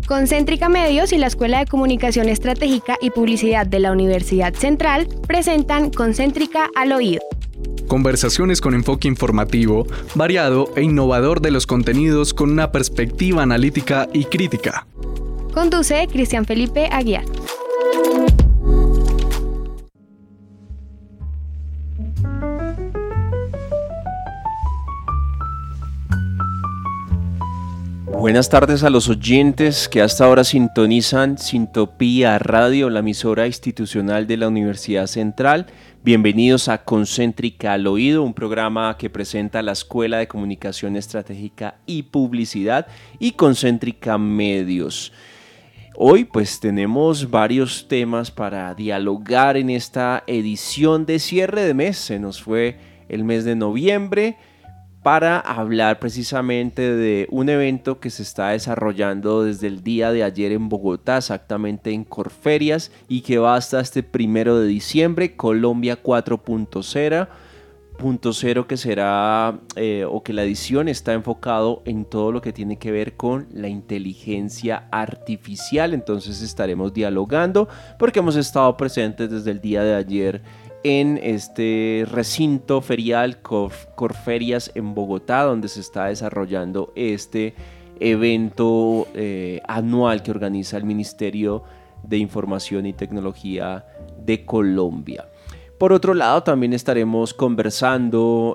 Concéntrica Medios y la Escuela de Comunicación Estratégica y Publicidad de la Universidad Central presentan Concéntrica al Oído. Conversaciones con enfoque informativo, variado e innovador de los contenidos con una perspectiva analítica y crítica. Conduce Cristian Felipe Aguiar. Buenas tardes a los oyentes que hasta ahora sintonizan Sintopía Radio, la emisora institucional de la Universidad Central. Bienvenidos a Concéntrica al Oído, un programa que presenta la Escuela de Comunicación Estratégica y Publicidad y Concéntrica Medios. Hoy pues tenemos varios temas para dialogar en esta edición de cierre de mes. Se nos fue el mes de noviembre para hablar precisamente de un evento que se está desarrollando desde el día de ayer en Bogotá, exactamente en Corferias, y que va hasta este 1 de diciembre, Colombia 4.0, que será, o que la edición está enfocado en todo lo que tiene que ver con la inteligencia artificial. Entonces estaremos dialogando porque hemos estado presentes desde el día de ayer en este recinto ferial Corferias en Bogotá, donde se está desarrollando este evento anual que organiza el Ministerio de Información y Tecnología de Colombia. Por otro lado, también estaremos conversando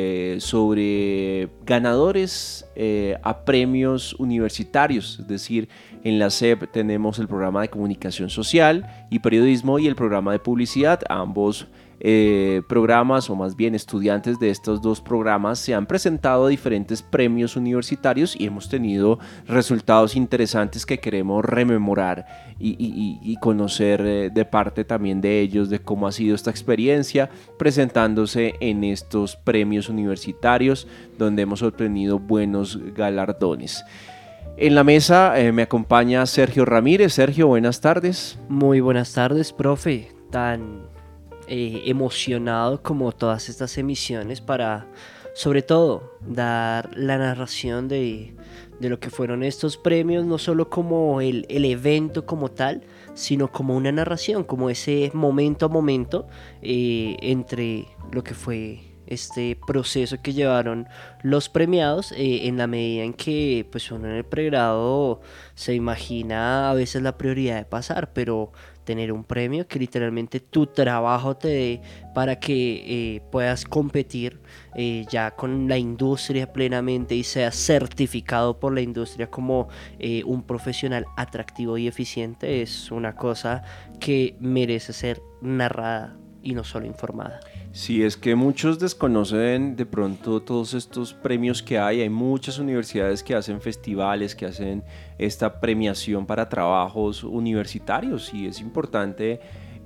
sobre ganadores a premios universitarios, es decir, en la SEP tenemos el programa de comunicación social y periodismo y el programa de publicidad. Ambos programas, o más bien estudiantes de estos dos programas, se han presentado a diferentes premios universitarios y hemos tenido resultados interesantes que queremos rememorar y conocer de parte también de ellos de cómo ha sido esta experiencia presentándose en estos premios universitarios donde hemos obtenido buenos galardones. En la mesa me acompaña Sergio Ramírez. Sergio, buenas tardes. Muy buenas tardes, profe. Tan emocionado como todas estas emisiones para, sobre todo, dar la narración de lo que fueron estos premios, no solo como el evento como tal, sino como una narración, como ese momento a momento entre lo que fue este proceso que llevaron los premiados, en la medida en que pues uno en el pregrado se imagina a veces la prioridad de pasar, pero tener un premio que literalmente tu trabajo te dé para que puedas competir ya con la industria plenamente y seas certificado por la industria como un profesional atractivo y eficiente, es una cosa que merece ser narrada y no solo informada. Sí, es que muchos desconocen de pronto todos estos premios que hay muchas universidades que hacen festivales, que hacen esta premiación para trabajos universitarios y es importante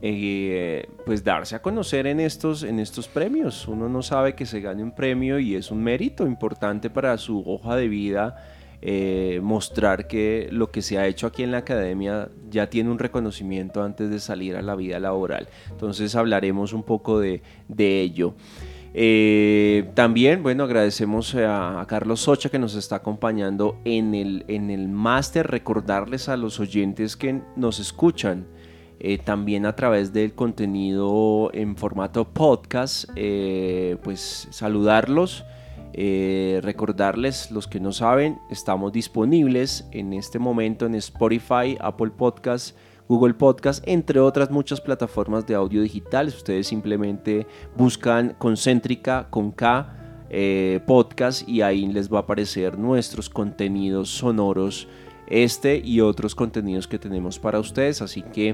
pues darse a conocer en estos premios. Uno no sabe que se gane un premio y es un mérito importante para su hoja de vida. Mostrar que lo que se ha hecho aquí en la academia ya tiene un reconocimiento antes de salir a la vida laboral. Entonces hablaremos un poco de ello. También, bueno, agradecemos a Carlos Socha que nos está acompañando en el máster. Recordarles a los oyentes que nos escuchan también a través del contenido en formato podcast, pues saludarlos. Recordarles, los que no saben, estamos disponibles en este momento en Spotify, Apple Podcasts, Google Podcasts, entre otras muchas plataformas de audio digitales. Ustedes simplemente buscan Concéntrica con K podcast y ahí les va a aparecer nuestros contenidos sonoros, y otros contenidos que tenemos para ustedes, así que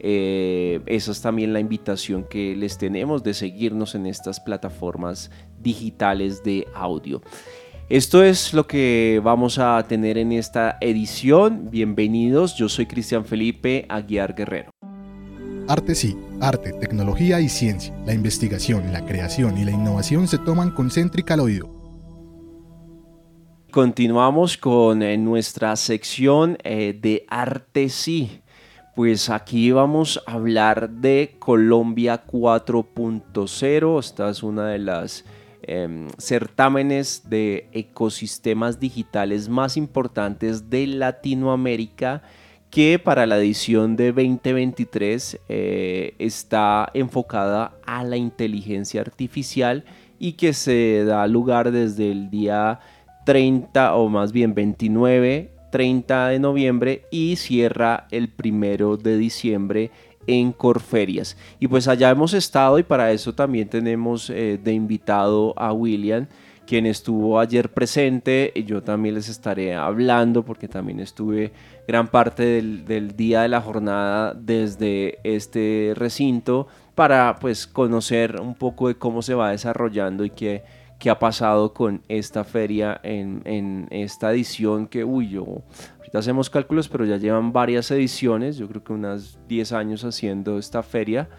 esa es también la invitación que les tenemos de seguirnos en estas plataformas digitales de audio. Esto es lo que vamos a tener en esta edición. Bienvenidos, yo soy Cristian Felipe Aguiar Guerrero. Arte sí, arte, tecnología y ciencia. La investigación, la creación y la innovación se toman concéntrica al oído. Continuamos con nuestra sección de Arte sí. Pues aquí vamos a hablar de Colombia 4.0. Esta es una de las certámenes de ecosistemas digitales más importantes de Latinoamérica, que para la edición de 2023 está enfocada a la inteligencia artificial y que se da lugar desde el día 30 o más bien 29, 30 de noviembre y cierra el 1 de diciembre en Corferias. Y pues allá hemos estado, y para eso también tenemos de invitado a William, quien estuvo ayer presente. Yo también les estaré hablando porque también estuve gran parte del día de la jornada desde este recinto para pues conocer un poco de cómo se va desarrollando y qué ha pasado con esta feria en esta edición que, ahorita hacemos cálculos, pero ya llevan varias ediciones, yo creo que unas 10 años haciendo esta feria.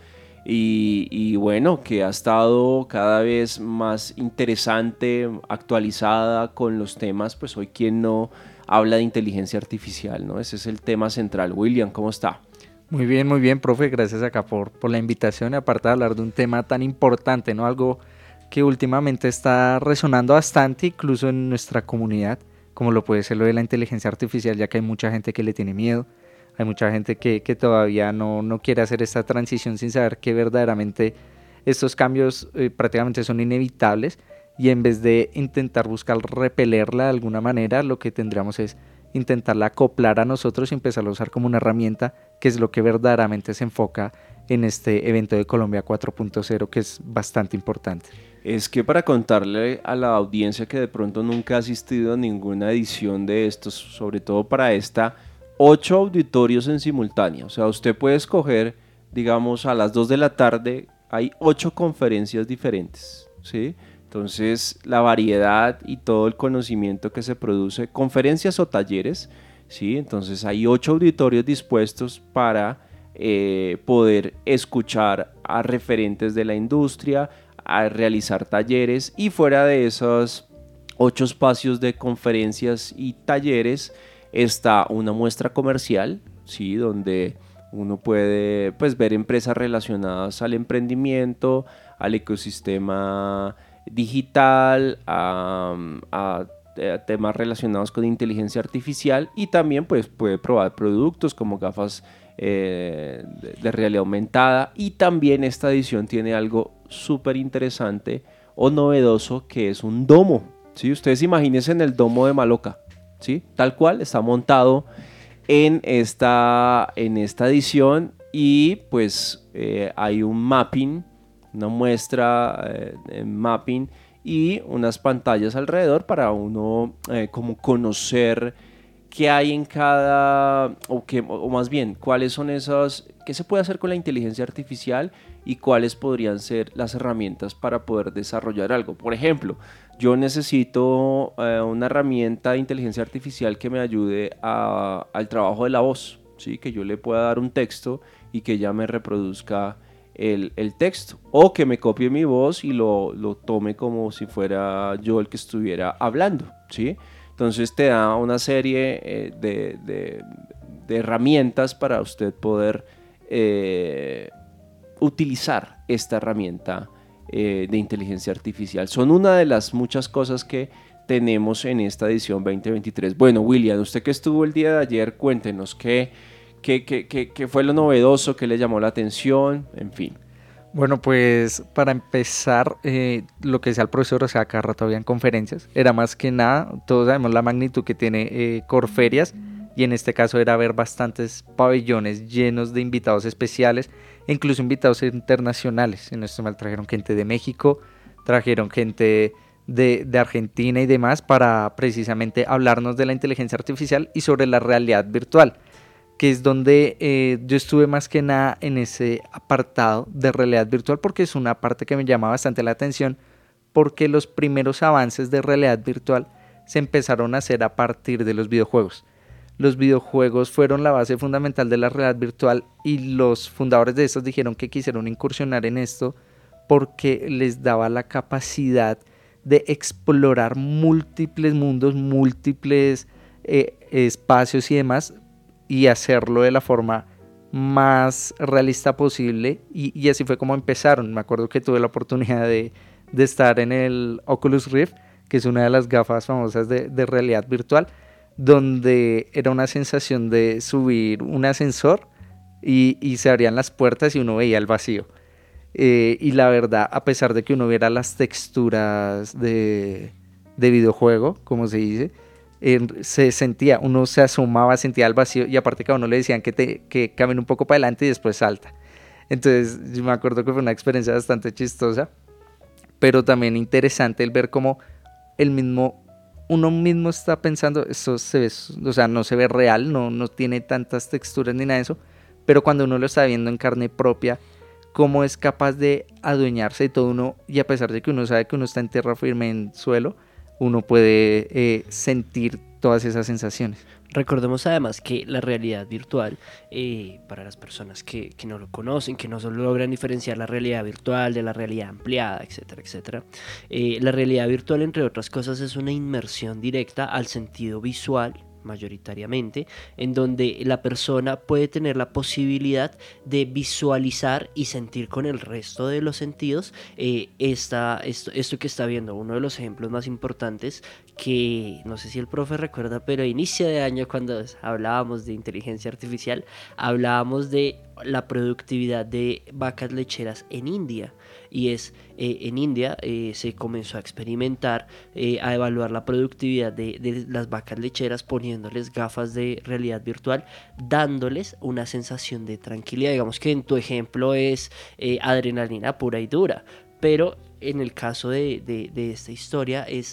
Y bueno, que ha estado cada vez más interesante, actualizada con los temas. Pues hoy quien no habla de inteligencia artificial, ¿no? Ese es el tema central. William, ¿cómo está? Muy bien, profe, gracias acá por la invitación, y aparte de hablar de un tema tan importante, ¿no? Algo que últimamente está resonando bastante incluso en nuestra comunidad, como lo puede ser lo de la inteligencia artificial, ya que hay mucha gente que le tiene miedo. Hay mucha gente que todavía no quiere hacer esta transición sin saber que verdaderamente estos cambios prácticamente son inevitables, y en vez de intentar buscar repelerla de alguna manera, lo que tendríamos es intentarla acoplar a nosotros y empezar a usar como una herramienta, que es lo que verdaderamente se enfoca en este evento de Colombia 4.0, que es bastante importante. Es que para contarle a la audiencia que de pronto nunca ha asistido a ninguna edición de estos, sobre todo para esta, 8 auditorios en simultánea. O sea, usted puede escoger, digamos, a las 2 de la tarde, hay 8 conferencias diferentes, ¿sí? Entonces, la variedad y todo el conocimiento que se produce, conferencias o talleres, ¿sí? Entonces, hay 8 auditorios dispuestos para poder escuchar a referentes de la industria, a realizar talleres, y fuera de esos 8 espacios de conferencias y talleres, está una muestra comercial, ¿sí? Donde uno puede pues ver empresas relacionadas al emprendimiento, al ecosistema digital, a temas relacionados con inteligencia artificial, y también pues puede probar productos como gafas de realidad aumentada. Y también esta edición tiene algo súper interesante o novedoso, que es un domo, ¿sí? Ustedes imagínense en el domo de Maloca, ¿sí? Tal cual está montado en esta edición, y pues hay un mapping, una muestra en mapping y unas pantallas alrededor para uno como conocer qué hay en cada, o más bien cuáles son esas, qué se puede hacer con la inteligencia artificial y cuáles podrían ser las herramientas para poder desarrollar algo. Por ejemplo, yo necesito una herramienta de inteligencia artificial que me ayude al trabajo de la voz, ¿sí? Que yo le pueda dar un texto y que ella me reproduzca el texto, o que me copie mi voz y lo tome como si fuera yo el que estuviera hablando, ¿sí? Entonces te da una serie de herramientas para usted poder utilizar esta herramienta de inteligencia artificial. Son una de las muchas cosas que tenemos en esta edición 2023. Bueno, William, usted que estuvo el día de ayer, cuéntenos qué fue lo novedoso, qué le llamó la atención, en fin. Bueno, pues para empezar, lo que decía el profesor, o sea, cada rato habían conferencias, era más que nada, todos sabemos la magnitud que tiene Corferias, y en este caso era ver bastantes pabellones llenos de invitados especiales, e incluso invitados internacionales. En esto me trajeron gente de México, trajeron gente de Argentina y demás, para precisamente hablarnos de la inteligencia artificial y sobre la realidad virtual, que es donde yo estuve más que nada en ese apartado de realidad virtual, porque es una parte que me llama bastante la atención, porque los primeros avances de realidad virtual se empezaron a hacer a partir de los videojuegos. Los videojuegos fueron la base fundamental de la realidad virtual, y los fundadores de estos dijeron que quisieron incursionar en esto porque les daba la capacidad de explorar múltiples mundos, múltiples espacios y demás, y hacerlo de la forma más realista posible, y así fue como empezaron. Me acuerdo que tuve la oportunidad de de estar en el Oculus Rift, que es una de las gafas famosas de realidad virtual, donde era una sensación de subir un ascensor y se abrían las puertas y uno veía el vacío. Y la verdad, a pesar de que uno viera las texturas de videojuego, como se dice, se sentía, uno se asomaba, sentía el vacío, y aparte que a uno le decían que camine un poco para adelante y después salta. Entonces yo me acuerdo que fue una experiencia bastante chistosa, pero también interesante el ver cómo uno mismo está pensando, esto se ve, o sea, no se ve real, no tiene tantas texturas ni nada de eso, pero cuando uno lo está viendo en carne propia, cómo es capaz de adueñarse de todo uno, y a pesar de que uno sabe que uno está en tierra firme, en suelo, uno puede sentir todas esas sensaciones. Recordemos además que la realidad virtual, para las personas que no lo conocen, que no solo logran diferenciar la realidad virtual de la realidad ampliada, etcétera, etcétera, la realidad virtual, entre otras cosas, es una inmersión directa al sentido visual, mayoritariamente, en donde la persona puede tener la posibilidad de visualizar y sentir con el resto de los sentidos esto que está viendo. Uno de los ejemplos más importantes, que no sé si el profe recuerda, pero a inicio de año, cuando hablábamos de inteligencia artificial, hablábamos de la productividad de vacas lecheras en India, y en India se comenzó a experimentar, a evaluar la productividad de las vacas lecheras poniéndoles gafas de realidad virtual, dándoles una sensación de tranquilidad. Digamos que en tu ejemplo es adrenalina pura y dura, pero en el caso de esta historia es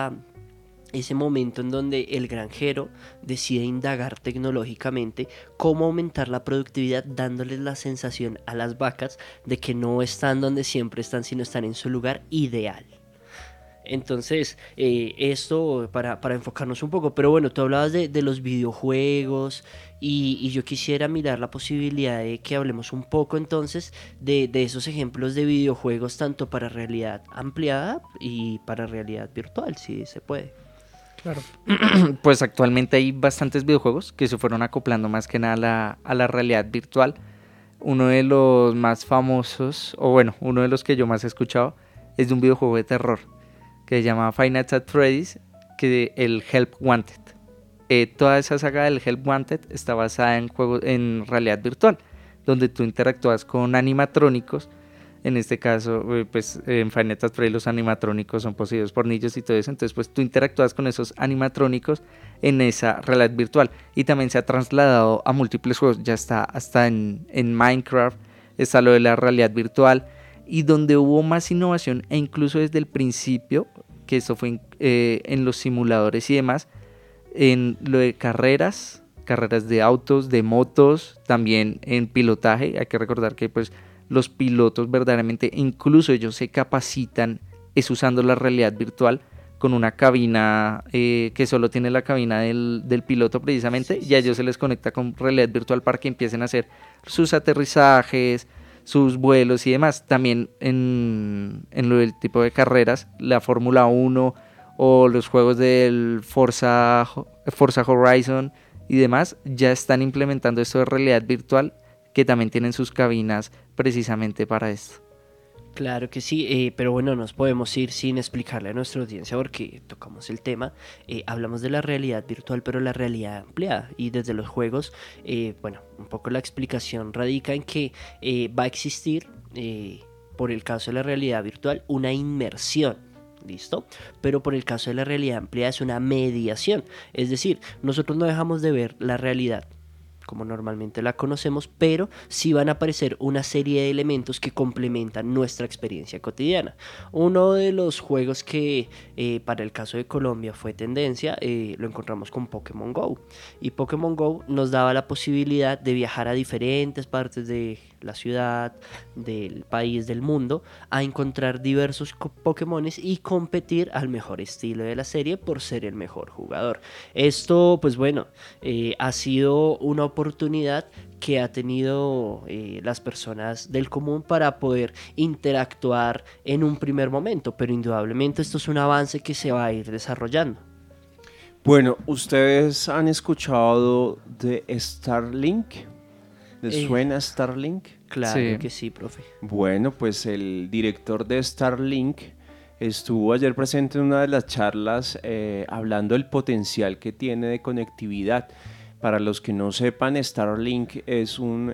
ese momento en donde el granjero decide indagar tecnológicamente cómo aumentar la productividad, dándoles la sensación a las vacas de que no están donde siempre están, sino están en su lugar ideal. Entonces, esto para enfocarnos un poco, pero bueno, tú hablabas de los videojuegos, y yo quisiera mirar la posibilidad de que hablemos un poco entonces de esos ejemplos de videojuegos, tanto para realidad ampliada y para realidad virtual, si se puede. Claro. Pues actualmente hay bastantes videojuegos que se fueron acoplando más que nada a la realidad virtual. Uno de los más famosos, o bueno, uno de los que yo más he escuchado, es de un videojuego de terror que se llama Five Nights at Freddy's, que el Help Wanted. Toda esa saga del Help Wanted está basada en realidad virtual, donde tú interactúas con animatrónicos. En este caso, pues en Five Nights at Freddy's los animatrónicos son poseídos por niños y todo eso. Entonces, pues tú interactúas con esos animatrónicos en esa realidad virtual. Y también se ha trasladado a múltiples juegos. Ya está hasta en Minecraft, está lo de la realidad virtual. Y donde hubo más innovación, e incluso desde el principio, que esto fue en los simuladores y demás, en lo de carreras de autos, de motos, también en pilotaje. Hay que recordar que pues los pilotos verdaderamente, incluso ellos se capacitan, es usando la realidad virtual con una cabina que solo tiene la cabina del piloto precisamente, y a ellos se les conecta con realidad virtual para que empiecen a hacer sus aterrizajes, sus vuelos y demás. También en lo del tipo de carreras, la Fórmula 1 o los juegos del Forza Horizon y demás ya están implementando esto de realidad virtual, que también tienen sus cabinas precisamente para esto. Claro que sí, pero bueno, nos podemos ir sin explicarle a nuestra audiencia porque tocamos el tema. Hablamos de la realidad virtual, pero la realidad ampliada, y desde los juegos, bueno, un poco la explicación radica en que va a existir, por el caso de la realidad virtual, una inmersión. ¿Listo? Pero por el caso de la realidad ampliada es una mediación. Es decir, nosotros no dejamos de ver la realidad como normalmente la conocemos, pero sí van a aparecer una serie de elementos que complementan nuestra experiencia cotidiana. Uno de los juegos que para el caso de Colombia fue tendencia, lo encontramos con Pokémon Go, y Pokémon Go nos daba la posibilidad de viajar a diferentes partes de la ciudad, del país, del mundo, a encontrar diversos Pokémones y competir al mejor estilo de la serie por ser el mejor jugador. Esto, pues bueno, ha sido una oportunidad que ha tenido las personas del común para poder interactuar en un primer momento, pero indudablemente esto es un avance que se va a ir desarrollando. Bueno, ¿ustedes han escuchado de Starlink? ¿Les suena Starlink? Claro que sí, profe. Bueno, pues el director de Starlink estuvo ayer presente en una de las charlas hablando del potencial que tiene de conectividad. Para los que no sepan, Starlink es un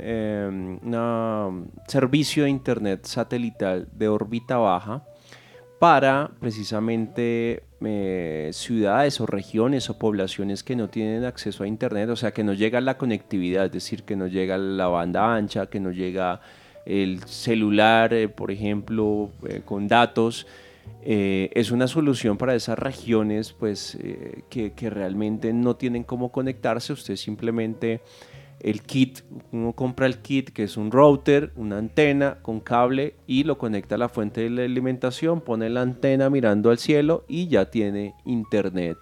servicio de internet satelital de órbita baja para precisamente ciudades o regiones o poblaciones que no tienen acceso a internet, o sea, que no llega la conectividad, es decir, que no llega la banda ancha, que no llega el celular, por ejemplo, con datos. Es una solución para esas regiones pues, que realmente no tienen cómo conectarse. Usted simplemente el kit, uno compra el kit que es un router, una antena con cable y lo conecta a la fuente de la alimentación, pone la antena mirando al cielo y ya tiene internet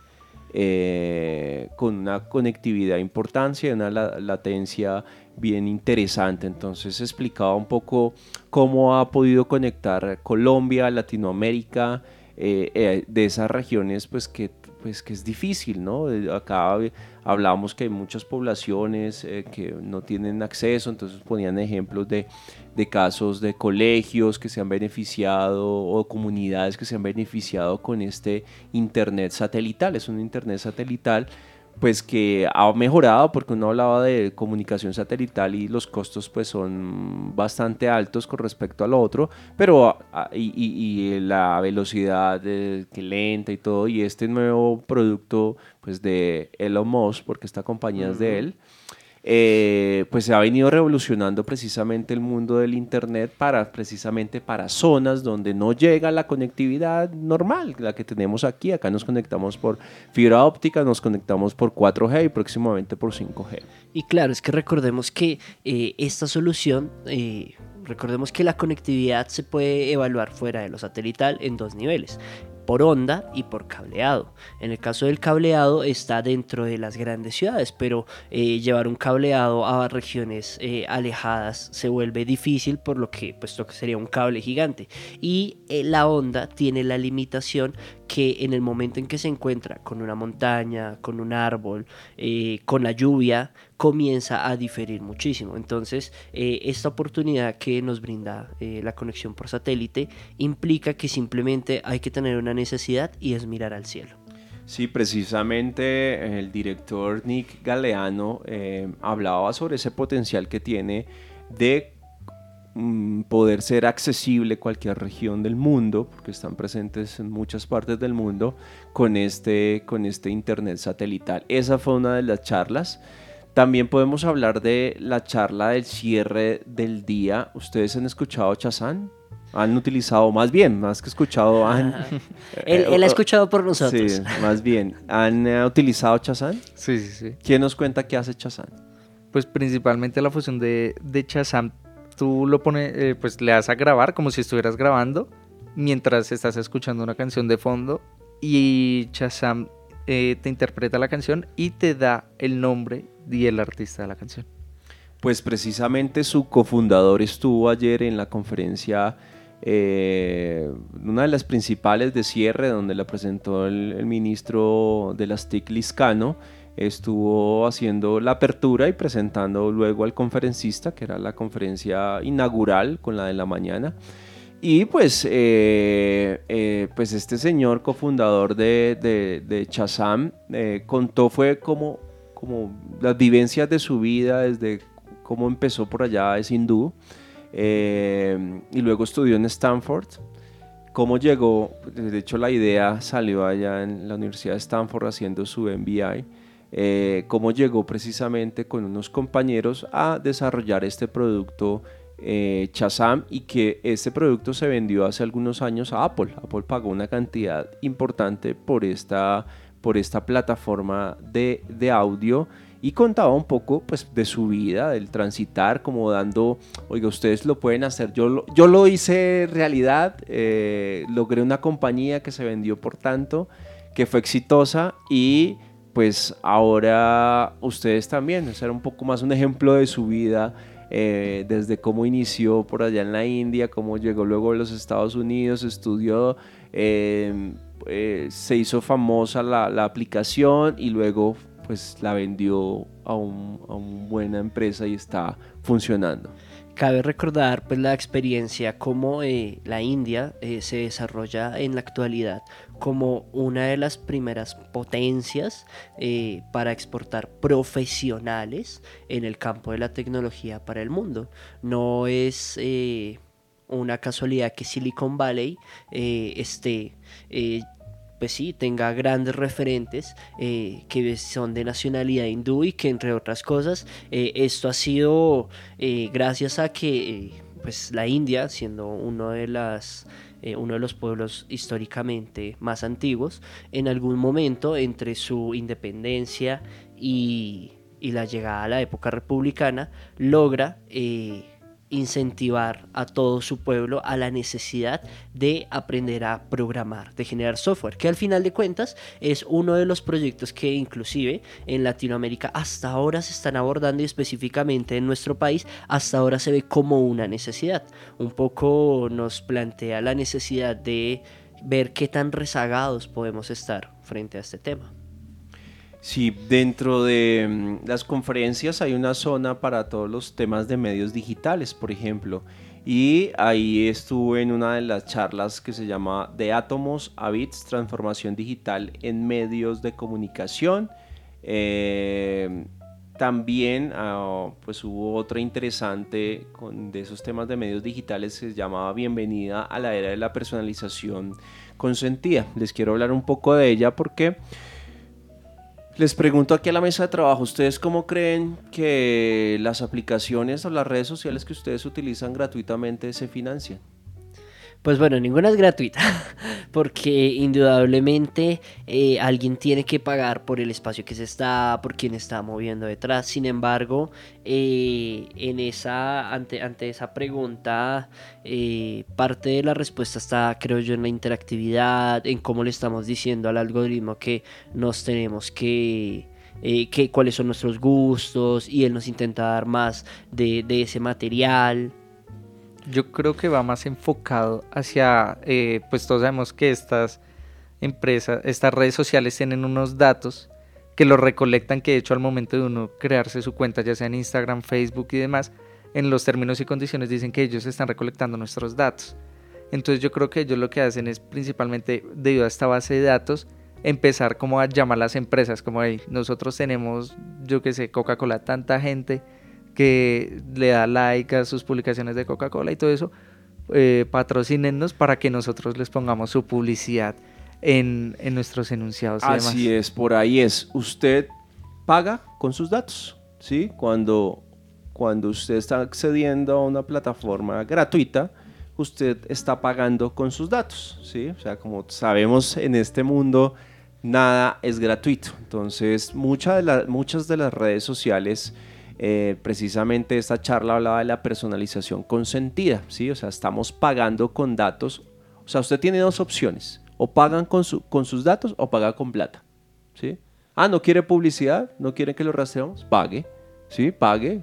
con una conectividad importante y una latencia bien interesante. Entonces explicaba un poco cómo ha podido conectar Colombia, Latinoamérica, de esas regiones pues que es difícil, ¿no? Acá hablábamos que hay muchas poblaciones que no tienen acceso, entonces ponían ejemplos de casos de colegios que se han beneficiado o comunidades que se han beneficiado con este internet satelital. Es un internet satelital pues que ha mejorado, porque uno hablaba de comunicación satelital y los costos pues son bastante altos con respecto al otro, pero y la velocidad que lenta y todo, y este nuevo producto pues de Elon Musk, porque esta compañía es de él, pues se ha venido revolucionando precisamente el mundo del internet precisamente para zonas donde no llega la conectividad normal, la que tenemos aquí. Acá nos conectamos por fibra óptica, nos conectamos por 4G y próximamente por 5G. Y claro, es que recordemos que esta solución, recordemos que la conectividad se puede evaluar fuera de lo satelital en dos niveles: por onda y por cableado. En el caso del cableado está dentro de las grandes ciudades, pero llevar un cableado a regiones alejadas se vuelve difícil, por lo que pues sería un cable gigante. Y la onda tiene la limitación que en el momento en que se encuentra con una montaña, con un árbol, con la lluvia, comienza a diferir muchísimo. Entonces, esta oportunidad que nos brinda la conexión por satélite implica que simplemente hay que tener una necesidad, y es mirar al cielo. Sí, precisamente el director Nick Galeano hablaba sobre ese potencial que tiene de poder ser accesible a cualquier región del mundo, porque están presentes en muchas partes del mundo con este internet satelital. Esa fue una de las charlas. También podemos hablar de la charla del cierre del día. ¿Ustedes han escuchado Shazam? ¿Han utilizado, más que escuchado, él ha escuchado por nosotros? Sí, más bien. ¿Han utilizado Shazam? Sí. ¿Quién nos cuenta qué hace Shazam? Pues principalmente la función de Shazam. Tú lo pones, pues le das a grabar como si estuvieras grabando mientras estás escuchando una canción de fondo, y Shazam te interpreta la canción y te da el nombre y el artista de la canción. Pues precisamente su cofundador estuvo ayer en la conferencia, una de las principales de cierre, donde la presentó el ministro de las TIC, Lizcano. Estuvo haciendo la apertura y presentando luego al conferencista, que era la conferencia inaugural con la de la mañana. Y pues este señor cofundador de Shazam contó fue como las vivencias de su vida, desde cómo empezó por allá, es hindú, y luego estudió en Stanford. Cómo llegó, de hecho la idea salió allá en la Universidad de Stanford haciendo su MBA. Cómo llegó precisamente con unos compañeros a desarrollar este producto Shazam, y que este producto se vendió hace algunos años a Apple. Apple pagó una cantidad importante por esta plataforma de audio, y contaba un poco pues de su vida, del transitar, como dando, oiga, ustedes lo pueden hacer, yo lo hice realidad, logré una compañía que se vendió por tanto, que fue exitosa, y pues ahora ustedes también. O sea, era un poco más un ejemplo de su vida, desde cómo inició por allá en la India, cómo llegó luego a los Estados Unidos, estudió, se hizo famosa la aplicación, y luego pues la vendió a una buena empresa y está funcionando. Cabe recordar pues la experiencia como la India se desarrolla en la actualidad como una de las primeras potencias para exportar profesionales en el campo de la tecnología para el mundo. No es una casualidad que Silicon Valley pues sí, tenga grandes referentes que son de nacionalidad hindú y que entre otras cosas esto ha sido gracias a que pues la India, siendo uno de los pueblos históricamente más antiguos, en algún momento entre su independencia y la llegada a la época republicana logra incentivar a todo su pueblo a la necesidad de aprender a programar, de generar software, que al final de cuentas es uno de los proyectos que inclusive en Latinoamérica hasta ahora se están abordando, y específicamente en nuestro país hasta ahora se ve como una necesidad. Un poco nos plantea la necesidad de ver qué tan rezagados podemos estar frente a este tema. Sí, dentro de las conferencias hay una zona para todos los temas de medios digitales, por ejemplo, y ahí estuve en una de las charlas que se llama De átomos a bits, transformación digital en medios de comunicación. También pues hubo otra interesante de esos temas de medios digitales que se llamaba Bienvenida a la era de la personalización consentida. Les quiero hablar un poco de ella porque les pregunto aquí a la mesa de trabajo, ¿ustedes cómo creen que las aplicaciones o las redes sociales que ustedes utilizan gratuitamente se financian? Pues bueno, ninguna es gratuita, porque indudablemente alguien tiene que pagar por el espacio que se está, por quien está moviendo detrás. Sin embargo, ante esa pregunta, parte de la respuesta está, creo yo, en la interactividad, en cómo le estamos diciendo al algoritmo que nos tenemos que cuáles son nuestros gustos, y él nos intenta dar más de ese material. Yo creo que va más enfocado hacia, pues todos sabemos que estas empresas, estas redes sociales tienen unos datos que los recolectan, que de hecho al momento de uno crearse su cuenta, ya sea en Instagram, Facebook y demás, en los términos y condiciones dicen que ellos están recolectando nuestros datos. Entonces yo creo que ellos lo que hacen es principalmente, debido a esta base de datos, empezar como a llamar a las empresas, como hey, nosotros tenemos, yo que sé, Coca-Cola, tanta gente que le da like a sus publicaciones de Coca-Cola y todo eso, patrocínennos para que nosotros les pongamos su publicidad en nuestros enunciados y demás. Así es, por ahí es. Usted paga con sus datos, ¿sí? Cuando usted está accediendo a una plataforma gratuita, usted está pagando con sus datos, ¿sí? O sea, como sabemos, en este mundo nada es gratuito. Entonces, muchas de las redes sociales, precisamente esta charla hablaba de la personalización consentida, ¿sí? O sea, estamos pagando con datos. O sea, usted tiene dos opciones: o pagan con sus datos o paga con plata, ¿sí? ¿No quiere publicidad? ¿No quieren que lo rastreemos? Pague, ¿sí? Pague.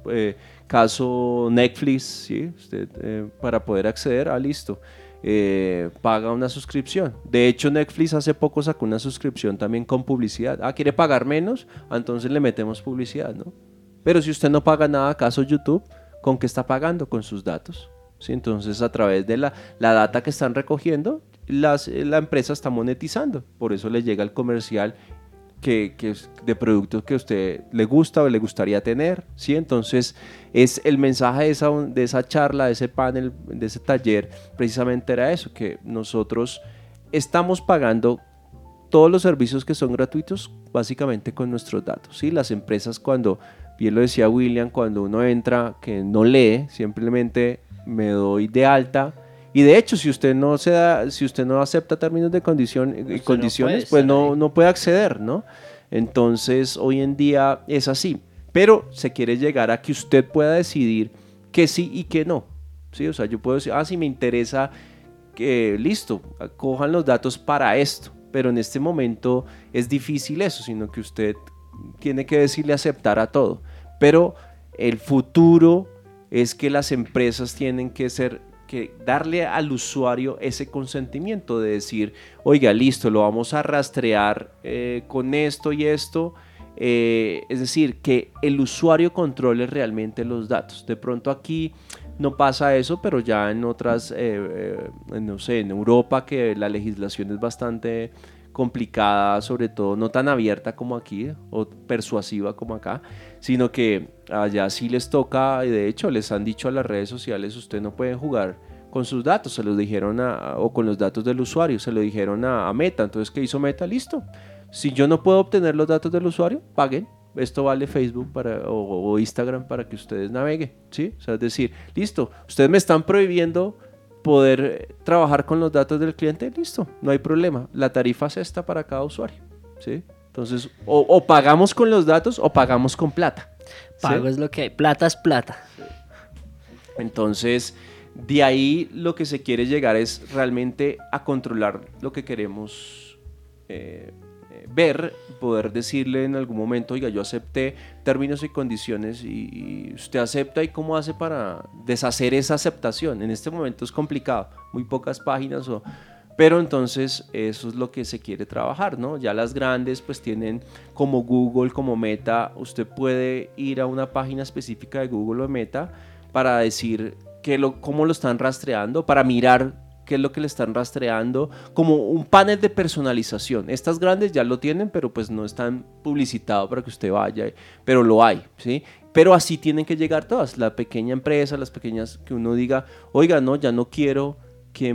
Caso Netflix, ¿sí? Usted para poder acceder, listo. Paga una suscripción. De hecho, Netflix hace poco sacó una suscripción también con publicidad. ¿Quiere pagar menos? Entonces le metemos publicidad, ¿no? Pero si usted no paga nada, caso YouTube, ¿con qué está pagando? Con sus datos, ¿sí? Entonces, a través de la data que están recogiendo, la empresa está monetizando. Por eso le llega el comercial que es de productos que a usted le gusta o le gustaría tener, ¿sí? Entonces, es el mensaje de esa charla, de ese panel, de ese taller, precisamente era eso, que nosotros estamos pagando todos los servicios que son gratuitos, básicamente con nuestros datos, ¿sí? Las empresas, cuando, bien lo decía William, cuando uno entra, que no lee, simplemente me doy de alta. Y de hecho, si usted no acepta términos de condiciones, pues no puede acceder, ¿no? Entonces, hoy en día es así. Pero se quiere llegar a que usted pueda decidir que sí y que no, ¿sí? O sea, yo puedo decir, si me interesa, que listo, cojan los datos para esto. Pero en este momento es difícil eso, sino que usted tiene que decirle aceptar a todo. Pero el futuro es que las empresas tienen que darle al usuario ese consentimiento de decir, oiga, listo, lo vamos a rastrear con esto y esto, Es decir, que el usuario controle realmente los datos. De pronto aquí no pasa eso, pero ya en otras, no sé, en Europa, que la legislación es bastante complicada, sobre todo no tan abierta como aquí o persuasiva como acá, sino que allá sí les toca, y de hecho les han dicho a las redes sociales: usted no puede jugar con sus datos, se los dijeron o con los datos del usuario, se lo dijeron a Meta. Entonces, ¿qué hizo Meta? Listo, si yo no puedo obtener los datos del usuario, paguen. Esto vale Facebook o Instagram para que ustedes naveguen, ¿sí? O sea, es decir, listo, ustedes me están prohibiendo poder trabajar con los datos del cliente, listo, no hay problema. La tarifa es esta para cada usuario, ¿sí? Entonces, o pagamos con los datos o pagamos con plata. Pago, ¿sí? Es lo que hay, plata es plata. Entonces, de ahí lo que se quiere llegar es realmente a controlar lo que queremos ver, poder decirle en algún momento: oiga, yo acepté términos y condiciones, y usted acepta, ¿y cómo hace para deshacer esa aceptación? En este momento es complicado, muy pocas páginas, pero entonces eso es lo que se quiere trabajar, ¿no? Ya las grandes pues tienen, como Google, como Meta, usted puede ir a una página específica de Google o Meta para decir cómo lo están rastreando, para mirar qué es lo que le están rastreando, como un panel de personalización. Estas grandes ya lo tienen, pero pues no están publicitados para que usted vaya, pero lo hay, ¿sí? Pero así tienen que llegar todas, la pequeña empresa, las pequeñas, que uno diga: oiga, no, ya no quiero que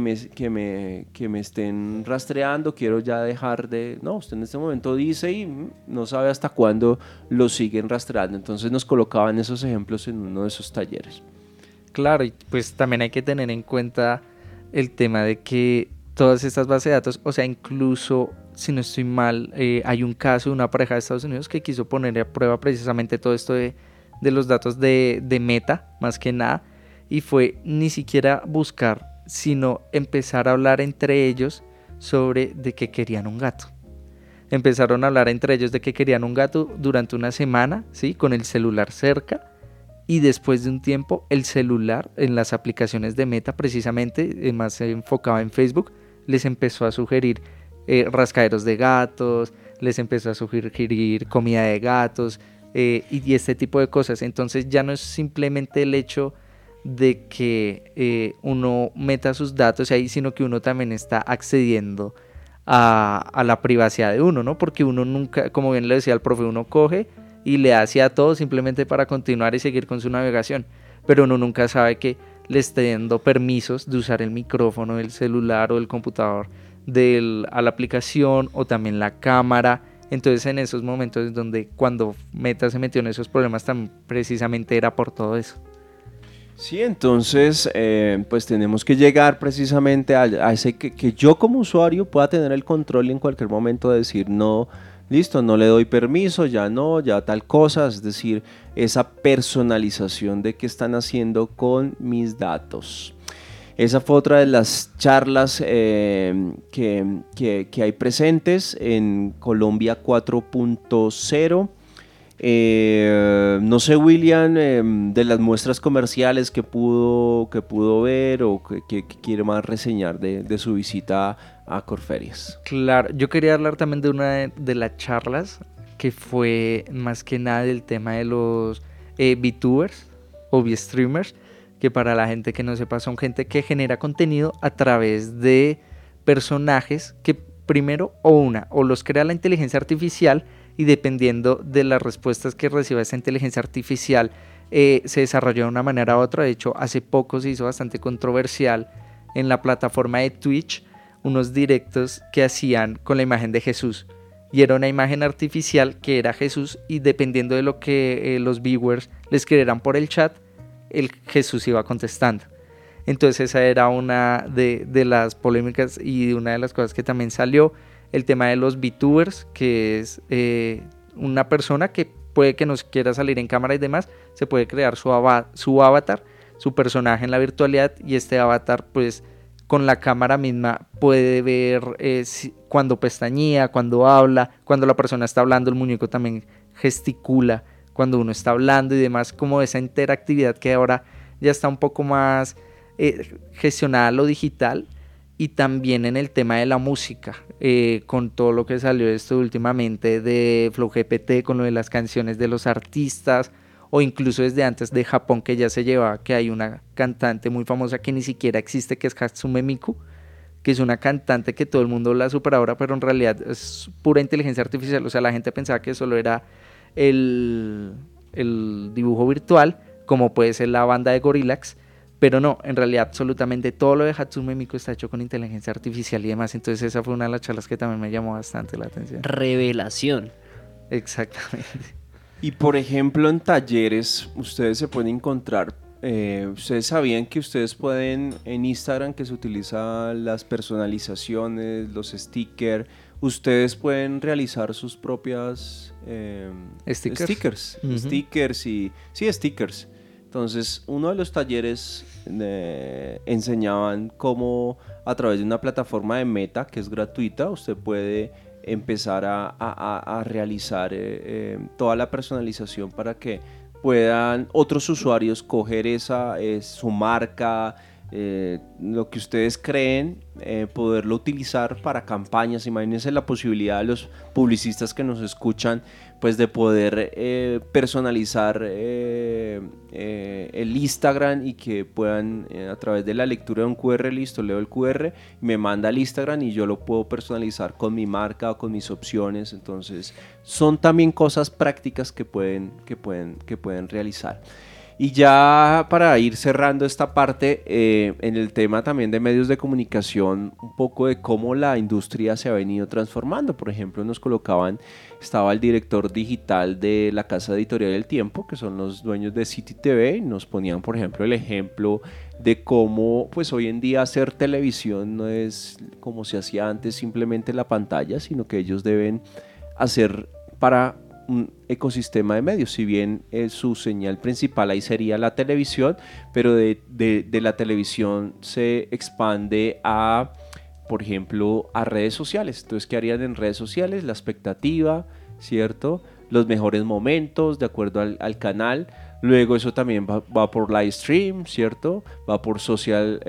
me estén rastreando, quiero ya dejar de... No, usted en este momento dice y no sabe hasta cuándo lo siguen rastreando. Entonces nos colocaban esos ejemplos en uno de esos talleres. Claro, y pues también hay que tener en cuenta el tema de que todas estas bases de datos, o sea, incluso si no estoy mal, hay un caso de una pareja de Estados Unidos que quiso poner a prueba precisamente todo esto de los datos de Meta, más que nada, y fue ni siquiera buscar, sino empezar a hablar entre ellos sobre de que querían un gato. Empezaron a hablar entre ellos de que querían un gato durante una semana, ¿sí? Con el celular cerca. Y después de un tiempo, el celular, en las aplicaciones de Meta precisamente, más enfocado en Facebook, les empezó a sugerir rascaderos de gatos, les empezó a sugerir comida de gatos y este tipo de cosas. Entonces ya no es simplemente el hecho de que uno meta sus datos ahí, sino que uno también está accediendo a la privacidad de uno, ¿no? Porque uno nunca, como bien le decía el profe, uno coge y le hace a todo simplemente para continuar y seguir con su navegación, pero uno nunca sabe que le esté dando permisos de usar el micrófono del celular o del computador a la aplicación, o también la cámara. Entonces en esos momentos es donde, cuando Meta se metió en esos problemas, también precisamente era por todo eso. Sí, entonces pues tenemos que llegar precisamente a ese que yo como usuario pueda tener el control y en cualquier momento decir: no, listo, no le doy permiso, ya no, ya tal cosa. Es decir, esa personalización de qué están haciendo con mis datos. Esa fue otra de las charlas que hay presentes en Colombia 4.0. No sé, William, de las muestras comerciales que pudo ver o que quiere más reseñar de su visita a Corferias. Claro, yo quería hablar también de una de las charlas que fue más que nada del tema de los VTubers o V-Streamers, que para la gente que no sepa son gente que genera contenido a través de personajes que primero o los crea la inteligencia artificial, y dependiendo de las respuestas que reciba esa inteligencia artificial se desarrolla de una manera u otra. De hecho, hace poco se hizo bastante controversial en la plataforma de Twitch unos directos que hacían con la imagen de Jesús, y era una imagen artificial que era Jesús, y dependiendo de lo que los viewers les escribieran por el chat, el Jesús iba contestando. Entonces esa era una de las polémicas y una de las cosas que también salió. El tema de los VTubers, que es una persona que puede que no quiera salir en cámara y demás, se puede crear su avatar, su personaje en la virtualidad, y este avatar pues con la cámara misma puede ver cuando pestañea, cuando habla, cuando la persona está hablando, el muñeco también gesticula cuando uno está hablando y demás, como esa interactividad que ahora ya está un poco más gestionada a lo digital. y también en el tema de la música, con todo lo que salió esto últimamente de Flow GPT, con lo de las canciones de los artistas, o incluso desde antes de Japón, que ya se llevaba, que hay una cantante muy famosa que ni siquiera existe, que es Hatsume Miku, que es una cantante que todo el mundo la supera ahora, pero en realidad es pura inteligencia artificial. O sea, la gente pensaba que solo era el dibujo virtual, como puede ser la banda de Gorillaz, pero no, en realidad absolutamente todo lo de Hatsume Miku está hecho con inteligencia artificial y demás. Entonces esa fue una de las charlas que también me llamó bastante la atención. Revelación. Exactamente. Y por ejemplo, en talleres, ustedes se pueden encontrar, ustedes sabían que ustedes pueden en Instagram, que se utilizan las personalizaciones, los stickers, ustedes pueden realizar sus propias stickers. Uh-huh. Stickers y sí, stickers. Entonces, uno de los talleres enseñaban cómo a través de una plataforma de Meta, que es gratuita, usted puede empezar a realizar toda la personalización para que puedan otros usuarios coger su marca, lo que ustedes creen, poderlo utilizar para campañas. Imagínense la posibilidad de los publicistas que nos escuchan, pues de poder personalizar el Instagram y que puedan a través de la lectura de un QR, listo, leo el QR, me manda al Instagram y yo lo puedo personalizar con mi marca o con mis opciones. Entonces son también cosas prácticas que pueden realizar. Y ya para ir cerrando esta parte, en el tema también de medios de comunicación, un poco de cómo la industria se ha venido transformando. Por ejemplo, estaba el director digital de la casa editorial El Tiempo, que son los dueños de City TV, y nos ponían, por ejemplo, el ejemplo de cómo pues hoy en día hacer televisión no es como se hacía antes, simplemente la pantalla, sino que ellos deben hacer para un ecosistema de medios. Si bien su señal principal ahí sería la televisión, pero de la televisión se expande a, por ejemplo, a redes sociales. Entonces, ¿qué harían en redes sociales? La expectativa, ¿cierto? Los mejores momentos de acuerdo al canal. Luego eso también va por live stream, ¿cierto? Va por social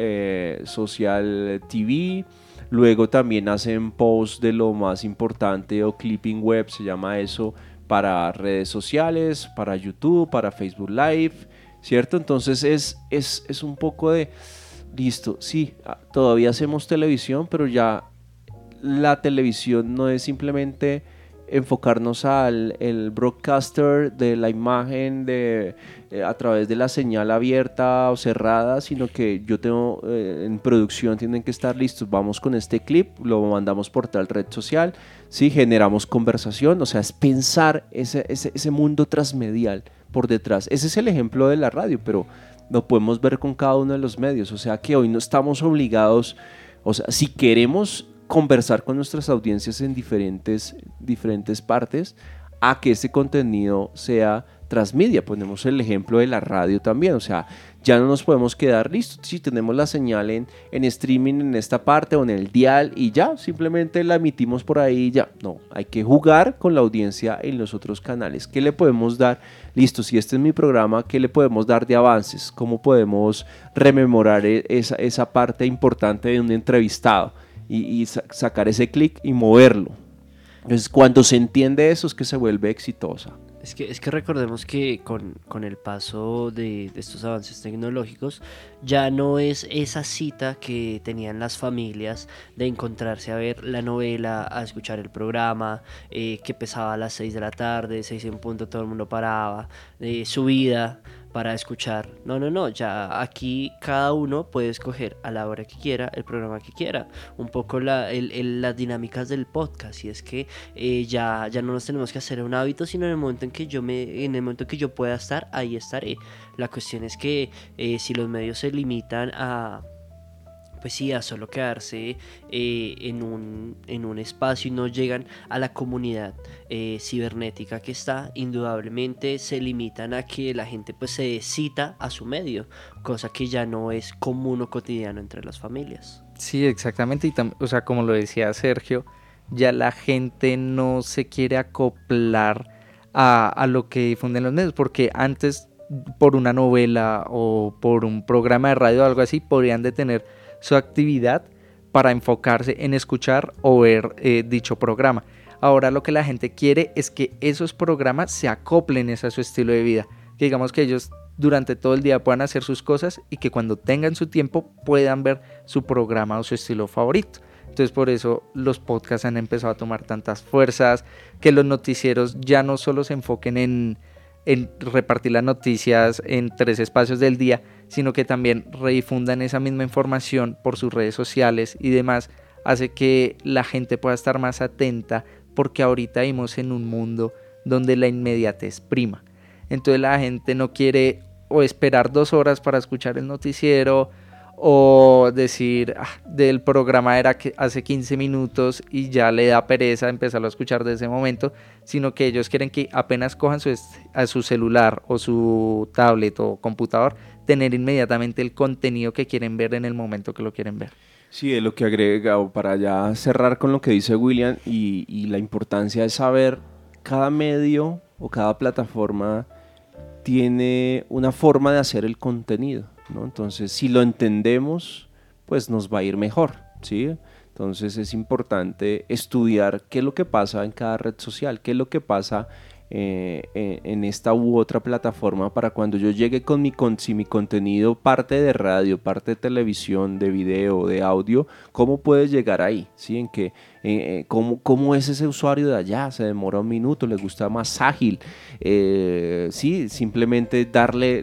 TV. Luego también hacen posts de lo más importante o clipping web, se llama eso, para redes sociales, para YouTube, para Facebook Live, ¿cierto? Entonces es un poco de, listo, sí, todavía hacemos televisión, pero ya la televisión no es simplemente enfocarnos al el broadcaster de la imagen a través de la señal abierta o cerrada, sino que yo tengo en producción tienen que estar listos, vamos con este clip, lo mandamos por tal red social, ¿sí? Generamos conversación, o sea, es pensar ese mundo transmedial por detrás. Ese es el ejemplo de la radio, pero lo podemos ver con cada uno de los medios, o sea que hoy no estamos obligados, o sea, si queremos conversar con nuestras audiencias en diferentes partes, a que este contenido sea transmedia. Ponemos el ejemplo de la radio también, o sea, ya no nos podemos quedar listos si tenemos la señal en streaming en esta parte o en el dial y ya, simplemente la emitimos por ahí y ya. No, hay que jugar con la audiencia en los otros canales. ¿Qué le podemos dar? Listo, si este es mi programa, ¿qué le podemos dar de avances? ¿Cómo podemos rememorar esa parte importante de un entrevistado? Y sacar ese clic y moverlo. Entonces, cuando se entiende eso es que se vuelve exitosa. Es que recordemos que con el paso de estos avances tecnológicos ya no es esa cita que tenían las familias de encontrarse a ver la novela, a escuchar el programa, que empezaba a las 6 de la tarde, 6 en punto, todo el mundo paraba, su vida para escuchar. No, ya aquí cada uno puede escoger a la hora que quiera, el programa que quiera. Un poco las dinámicas del podcast, y es que ya no nos tenemos que hacer un hábito, sino en el momento en que yo pueda estar, ahí estaré. La cuestión es que si los medios se limitan a solo quedarse en un espacio y no llegan a la comunidad cibernética que está, indudablemente se limitan a que la gente pues se cita a su medio, cosa que ya no es común o cotidiano entre las familias. Sí, exactamente, y o sea, como lo decía Sergio, ya la gente no se quiere acoplar a lo que difunden los medios, porque antes por una novela o por un programa de radio o algo así podrían detener su actividad, para enfocarse en escuchar o ver dicho programa. Ahora lo que la gente quiere es que esos programas se acoplen a su estilo de vida, que digamos que ellos durante todo el día puedan hacer sus cosas y que cuando tengan su tiempo puedan ver su programa o su estilo favorito. Entonces por eso los podcasts han empezado a tomar tantas fuerzas, que los noticieros ya no solo se enfoquen en repartir las noticias en 3 espacios del día, sino que también redifundan esa misma información por sus redes sociales y demás, hace que la gente pueda estar más atenta, porque ahorita vivimos en un mundo donde la inmediatez prima. Entonces la gente no quiere o esperar 2 horas para escuchar el noticiero, o decir del programa era que hace 15 minutos y ya le da pereza empezarlo a escuchar desde ese momento, sino que ellos quieren que apenas cojan a su celular o su tablet o computador, tener inmediatamente el contenido que quieren ver en el momento que lo quieren ver. Sí, es lo que agrega, para ya cerrar con lo que dice William, y la importancia de saber, cada medio o cada plataforma tiene una forma de hacer el contenido, ¿no? Entonces, si lo entendemos, pues nos va a ir mejor, ¿sí? Entonces es importante estudiar qué es lo que pasa en cada red social, qué es lo que pasa en esta u otra plataforma, para cuando yo llegue si mi contenido parte de radio, parte de televisión, de video, de audio, cómo puede llegar ahí, ¿sí? En que, cómo es ese usuario de allá, se demora 1 minuto, le gusta más ágil, sí, simplemente darle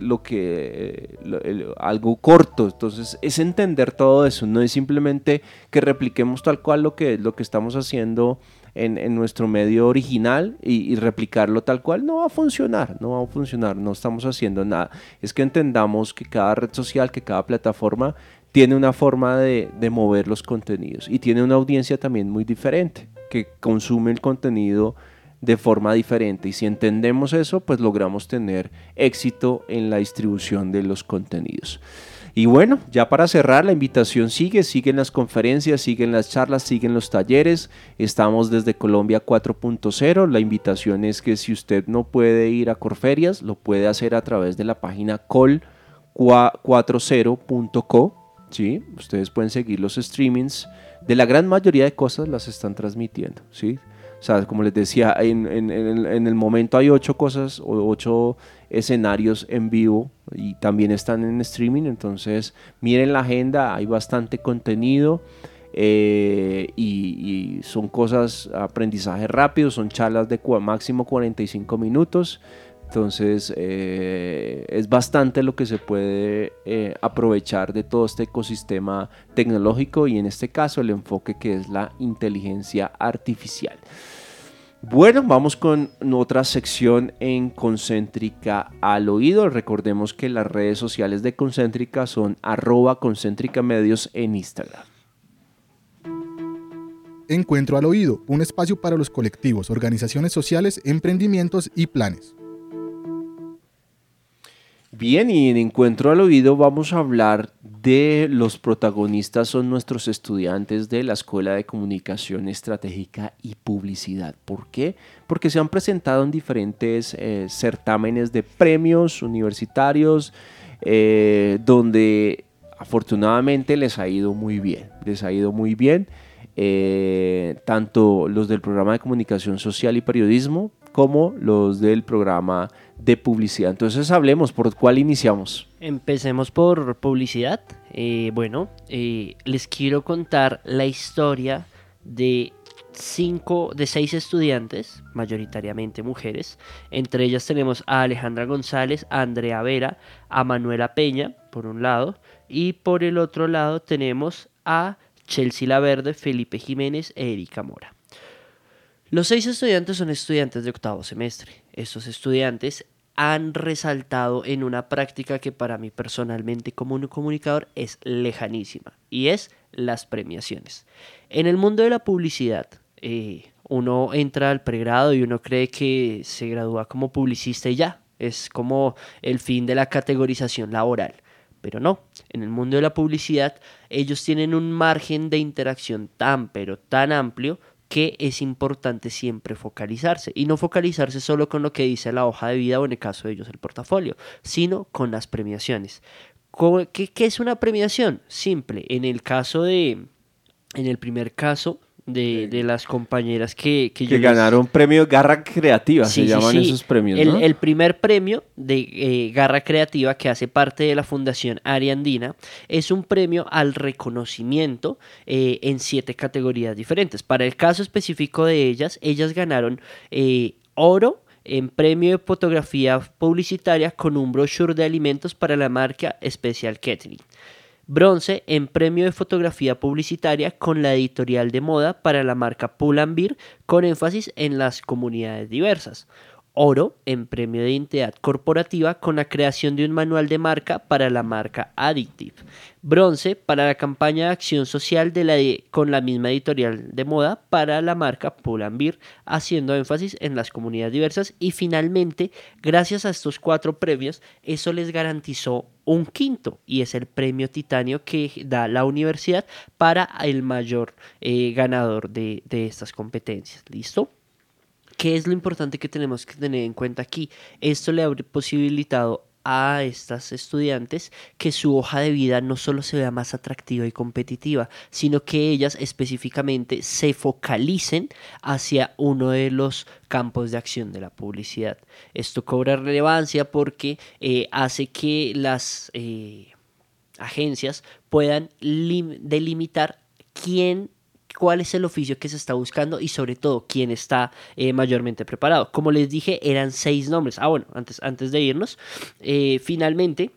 algo corto. Entonces es entender todo eso, no es simplemente que repliquemos tal cual lo que estamos haciendo en nuestro medio original y replicarlo tal cual. No va a funcionar, no estamos haciendo nada. Es que entendamos que cada red social, que cada plataforma tiene una forma de mover los contenidos, y tiene una audiencia también muy diferente, que consume el contenido de forma diferente, y si entendemos eso, pues logramos tener éxito en la distribución de los contenidos. Y bueno, ya para cerrar, la invitación siguen las conferencias, siguen las charlas, siguen los talleres. Estamos desde Colombia 4.0. La invitación es que si usted no puede ir a Corferias, lo puede hacer a través de la página col40.co. ¿Sí? Ustedes pueden seguir los streamings. De la gran mayoría de cosas las están transmitiendo, ¿sí? O sea, como les decía, en el momento hay 8 cosas o 8 escenarios en vivo, y también están en streaming. Entonces miren la agenda, hay bastante contenido, y son cosas, aprendizaje rápido, son charlas de máximo 45 minutos. Entonces es bastante lo que se puede aprovechar de todo este ecosistema tecnológico, y en este caso el enfoque que es la inteligencia artificial. Bueno, vamos con otra sección en Concéntrica al Oído. Recordemos que las redes sociales de Concéntrica son @concéntricamedios en Instagram. Encuentro al Oído, un espacio para los colectivos, organizaciones sociales, emprendimientos y planes. Bien, y en Encuentro al Oído vamos a hablar de los protagonistas, son nuestros estudiantes de la Escuela de Comunicación Estratégica y Publicidad. ¿Por qué? Porque se han presentado en diferentes certámenes de premios universitarios, donde afortunadamente les ha ido muy bien. Tanto los del programa de Comunicación Social y Periodismo como los del programa de Publicidad. Entonces hablemos, ¿por cuál iniciamos? Empecemos por publicidad. Les quiero contar la historia de 6 estudiantes, mayoritariamente mujeres. Entre ellas tenemos a Alejandra González, a Andrea Vera, a Manuela Peña, por un lado, y por el otro lado tenemos a Chelsea Laverde, Felipe Jiménez e Erika Mora. Los 6 estudiantes son estudiantes de 8º semestre. Estos estudiantes han resaltado en una práctica que para mí personalmente como un comunicador es lejanísima, y es las premiaciones. En el mundo de la publicidad, uno entra al pregrado y uno cree que se gradúa como publicista y ya, es como el fin de la categorización laboral. Pero no, en el mundo de la publicidad ellos tienen un margen de interacción tan pero tan amplio que es importante siempre focalizarse, y no focalizarse solo con lo que dice la hoja de vida o en el caso de ellos el portafolio, sino con las premiaciones. ¿Qué es una premiación? Simple, en el caso de en el primer caso de las compañeras que Que ganaron premio Garra Creativa, Sí, se llaman esos premios, ¿no? El primer premio de Garra Creativa, que hace parte de la Fundación Ariandina, es un premio al reconocimiento en 7 categorías diferentes. Para el caso específico de ellas ganaron oro en premio de fotografía publicitaria con un brochure de alimentos para la marca Special Catering. Bronce en premio de fotografía publicitaria con la editorial de moda para la marca Pull&Bear con énfasis en las comunidades diversas. Oro en premio de identidad corporativa con la creación de un manual de marca para la marca Addictive. Bronce para la campaña de acción social con la misma editorial de moda para la marca Pull&Bear, haciendo énfasis en las comunidades diversas. Y finalmente, gracias a estos 4 premios, eso les garantizó un quinto, y es el premio Titanio que da la universidad para el mayor ganador de estas competencias. ¿Listo? ¿Qué es lo importante que tenemos que tener en cuenta aquí? Esto le ha posibilitado a estas estudiantes que su hoja de vida no solo se vea más atractiva y competitiva, sino que ellas específicamente se focalicen hacia uno de los campos de acción de la publicidad. Esto cobra relevancia porque hace que las agencias puedan delimitar cuál es el oficio que se está buscando y sobre todo quién está mayormente preparado. Como les dije, eran 6 nombres. Bueno, antes de irnos, finalmente,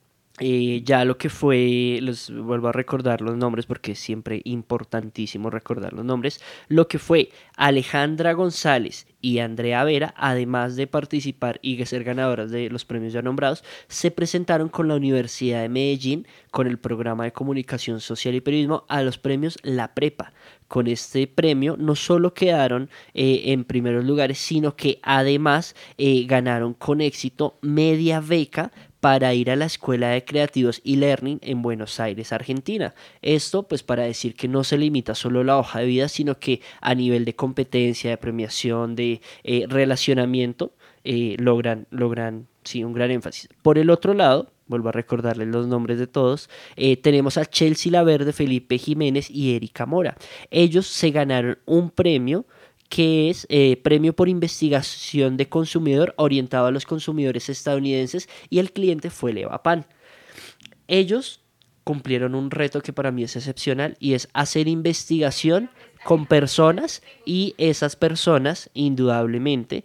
ya lo que fue, les vuelvo a recordar los nombres porque es siempre importantísimo recordar los nombres, lo que fue Alejandra González y Andrea Vera, además de participar y de ser ganadoras de los premios ya nombrados, se presentaron con la Universidad de Medellín con el programa de comunicación social y periodismo a los premios La Prepa. Con este premio no solo quedaron en primeros lugares, sino que además ganaron con éxito media beca para ir a la Escuela de Creativos y Learning en Buenos Aires, Argentina. Esto pues para decir que no se limita solo a la hoja de vida, sino que a nivel de competencia, de premiación, de relacionamiento, logran sí, un gran énfasis. Por el otro lado, vuelvo a recordarles los nombres de todos, tenemos a Chelsea Laverde, Felipe Jiménez y Erika Mora. Ellos se ganaron un premio que es premio por investigación de consumidor orientado a los consumidores estadounidenses, y el cliente fue Levapan. Ellos cumplieron un reto que para mí es excepcional, y es hacer investigación con personas, y esas personas indudablemente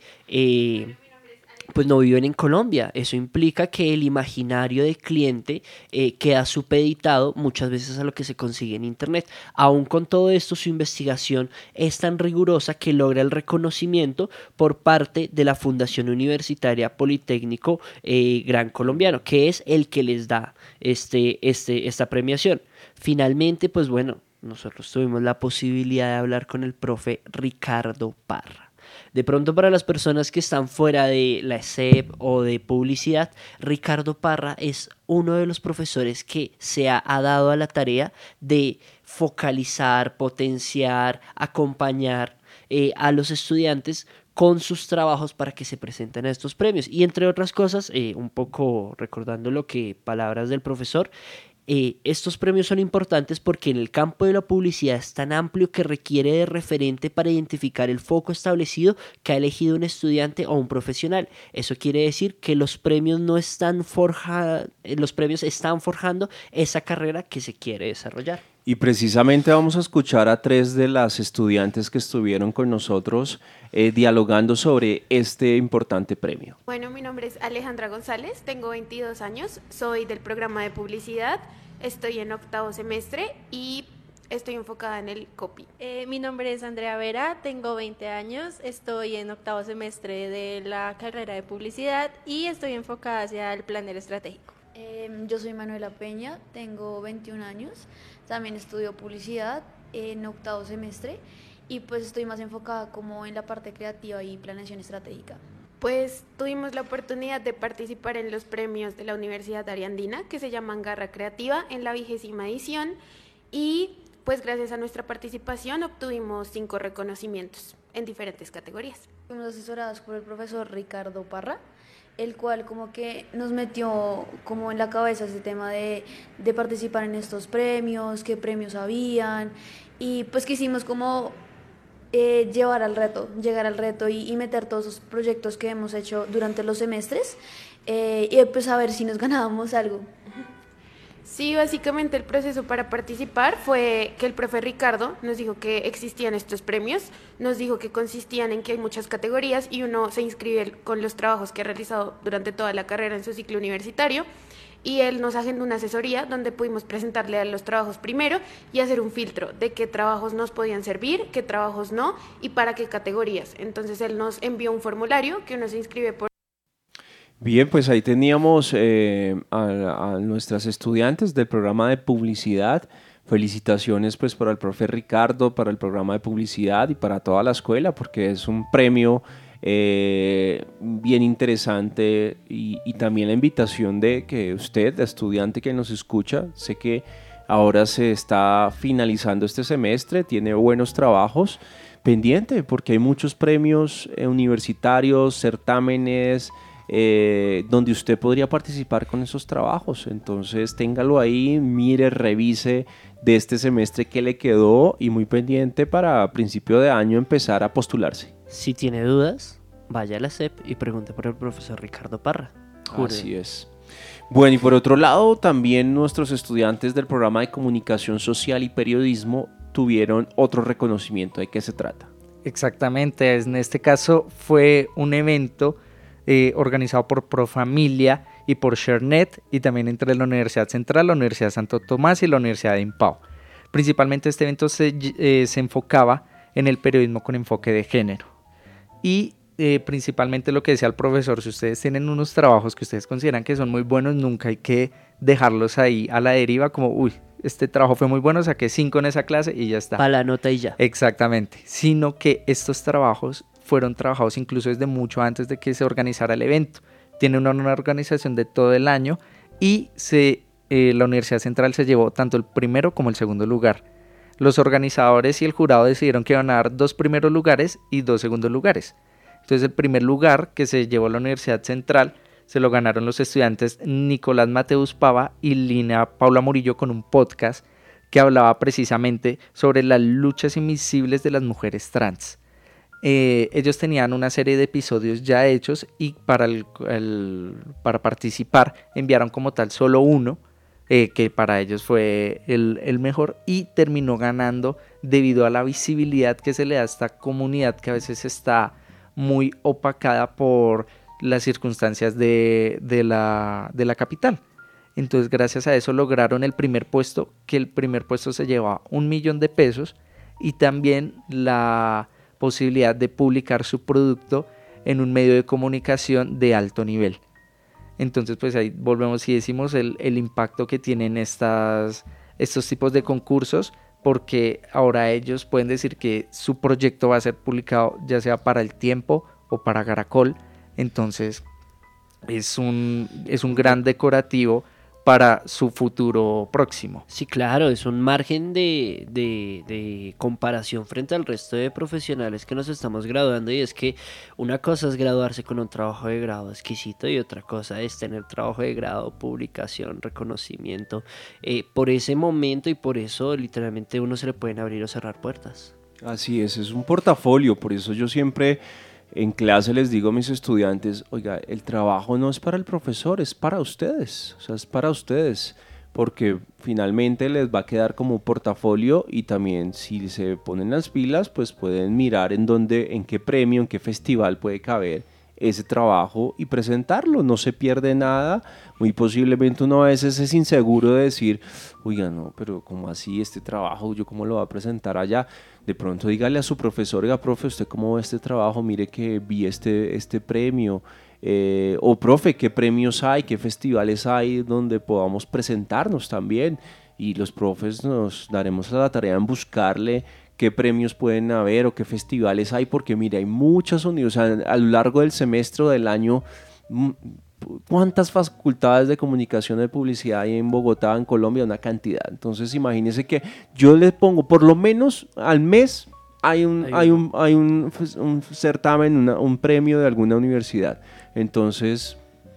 pues no viven en Colombia. Eso implica que el imaginario del cliente queda supeditado muchas veces a lo que se consigue en internet. Aún con todo esto, su investigación es tan rigurosa que logra el reconocimiento por parte de la Fundación Universitaria Politécnico Gran Colombiano, que es el que les da esta premiación. Finalmente, pues bueno, nosotros tuvimos la posibilidad de hablar con el profe Ricardo Parra. De pronto, para las personas que están fuera de la ESEP o de publicidad, Ricardo Parra es uno de los profesores que se ha dado a la tarea de focalizar, potenciar, acompañar a los estudiantes con sus trabajos para que se presenten a estos premios. Y entre otras cosas, un poco recordando lo que palabras del profesor, estos premios son importantes porque en el campo de la publicidad es tan amplio que requiere de referente para identificar el foco establecido que ha elegido un estudiante o un profesional. Eso quiere decir que los premios están forjando esa carrera que se quiere desarrollar. Y precisamente vamos a escuchar a 3 de las estudiantes que estuvieron con nosotros dialogando sobre este importante premio. Bueno, mi nombre es Alejandra González, tengo 22 años, soy del programa de publicidad, estoy en 8º semestre y estoy enfocada en el copy. Mi nombre es Andrea Vera, tengo 20 años, estoy en 8º semestre de la carrera de publicidad y estoy enfocada hacia el planner estratégico. Yo soy Manuela Peña, tengo 21 años, también estudio publicidad en 8º semestre y pues estoy más enfocada como en la parte creativa y planeación estratégica. Pues tuvimos la oportunidad de participar en los premios de la Universidad Ariandina que se llaman Garra Creativa en la 20ª edición, y pues gracias a nuestra participación obtuvimos 5 reconocimientos en diferentes categorías. Fuimos asesoradas por el profesor Ricardo Parra el cual como que nos metió como en la cabeza ese tema de participar en estos premios, qué premios habían, y pues quisimos como llegar al reto y meter todos esos proyectos que hemos hecho durante los semestres, y pues a ver si nos ganábamos algo. Sí, básicamente el proceso para participar fue que el profe Ricardo nos dijo que existían estos premios, nos dijo que consistían en que hay muchas categorías y uno se inscribe con los trabajos que ha realizado durante toda la carrera en su ciclo universitario, y él nos agendó una asesoría donde pudimos presentarle a los trabajos primero y hacer un filtro de qué trabajos nos podían servir, qué trabajos no y para qué categorías. Entonces él nos envió un formulario que uno se inscribe por... Bien, pues ahí teníamos a nuestras estudiantes del programa de publicidad. Felicitaciones pues para el profe Ricardo, para el programa de publicidad y para toda la escuela, porque es un premio bien interesante, y también la invitación de que usted, estudiante que nos escucha, sé que ahora se está finalizando este semestre, tiene buenos trabajos pendiente, porque hay muchos premios universitarios, certámenes, donde usted podría participar con esos trabajos. Entonces téngalo ahí, mire, revise de este semestre qué le quedó, y muy pendiente para principio de año empezar a postularse. Si tiene dudas, vaya a la SEP y pregunte por el profesor Ricardo Parra. Jure. Así es. Bueno, y por otro lado, también nuestros estudiantes del programa de Comunicación Social y Periodismo tuvieron otro reconocimiento. ¿De qué se trata? Exactamente, en este caso fue un evento organizado por Profamilia y por ShareNet, y también entre la Universidad Central, la Universidad Santo Tomás y la Universidad de Impao. Principalmente este evento se enfocaba en el periodismo con enfoque de género, y principalmente lo que decía el profesor: si ustedes tienen unos trabajos que ustedes consideran que son muy buenos, nunca hay que dejarlos ahí a la deriva como, uy, este trabajo fue muy bueno, saqué 5 en esa clase y ya está. Para la nota y ya. Exactamente, sino que estos trabajos fueron trabajados incluso desde mucho antes de que se organizara el evento. Tiene una organización de todo el año, y la Universidad Central se llevó tanto el primero como el segundo lugar. Los organizadores y el jurado decidieron que iban a dar 2 primeros lugares y 2 segundos lugares. Entonces el primer lugar, que se llevó la Universidad Central, se lo ganaron los estudiantes Nicolás Mateus Pava y Lina Paula Murillo, con un podcast que hablaba precisamente sobre las luchas invisibles de las mujeres trans. Ellos tenían una serie de episodios ya hechos, y para participar enviaron como tal solo uno, que para ellos fue el mejor, y terminó ganando debido a la visibilidad que se le da a esta comunidad, que a veces está muy opacada por las circunstancias de la capital. Entonces, gracias a eso lograron el primer puesto, que el primer puesto se lleva 1 millón de pesos, y también la posibilidad de publicar su producto en un medio de comunicación de alto nivel. Entonces, pues ahí volvemos y decimos el impacto que tienen estos tipos de concursos, porque ahora ellos pueden decir que su proyecto va a ser publicado ya sea para El Tiempo o para Caracol. Entonces es un gran decorativo para su futuro próximo. Sí, claro, es un margen de comparación frente al resto de profesionales que nos estamos graduando, y es que una cosa es graduarse con un trabajo de grado exquisito y otra cosa es tener trabajo de grado, publicación, reconocimiento, por ese momento, y por eso literalmente uno se le pueden abrir o cerrar puertas. Así es un portafolio. Por eso yo siempre en clase les digo a mis estudiantes: oiga, el trabajo no es para el profesor, es para ustedes, o sea, es para ustedes, porque finalmente les va a quedar como portafolio, y también si se ponen las pilas, pues pueden mirar en qué premio, en qué festival puede caber ese trabajo y presentarlo. No se pierde nada. Muy posiblemente uno a veces es inseguro de decir: oiga, no, pero ¿cómo así este trabajo? ¿Yo cómo lo voy a presentar allá? De pronto dígale a su profesor: oiga, profe, ¿usted cómo ve este trabajo? Mire que vi este premio. O profe, ¿qué premios hay? ¿Qué festivales hay donde podamos presentarnos también? Y los profes nos daremos a la tarea en buscarle qué premios pueden haber o qué festivales hay, porque mire, hay muchas universidades a lo largo del semestre o del año. ¿Cuántas facultades de comunicación de publicidad hay en Bogotá, en Colombia? Una cantidad. Entonces imagínense que yo les pongo por lo menos al mes hay un certamen, un premio de alguna universidad. Entonces